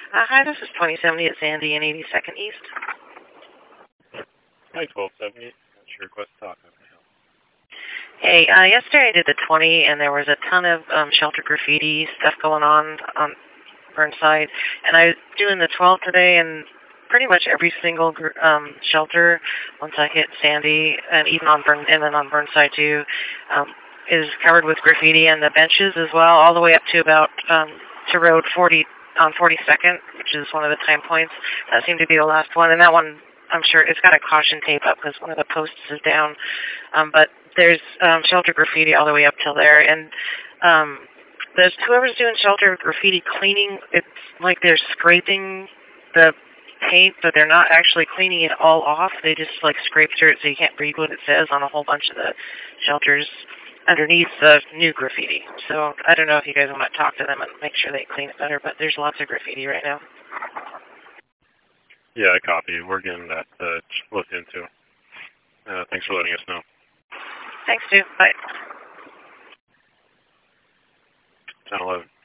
Hi, this is 2070 at Sandy and 82nd East. Hi, 1270. That's your request to talk. How can I help? Hey, yesterday I did the 20, and there was a ton of shelter graffiti stuff going on Burnside, and I was doing the 12 today, and pretty much every single shelter, once I hit Sandy, and even on Burnside too, is covered with graffiti, and the benches as well, all the way up to about to Road 40 on 42nd, which is one of the time points. That seemed to be the last one, and that one, I'm sure it's got a caution tape up because one of the posts is down. But there's shelter graffiti all the way up till there, and there's whoever's doing shelter graffiti cleaning. It's like they're scraping the paint, but they're not actually cleaning it all off. They just like scrape through it so you can't read what it says on a whole bunch of the shelters underneath the new graffiti. So I don't know if you guys want to talk to them and make sure they clean it better, but there's lots of graffiti right now. Yeah, I copy. We're getting that looked into. Thanks for letting us know. Thanks, Stu. Bye. 1011.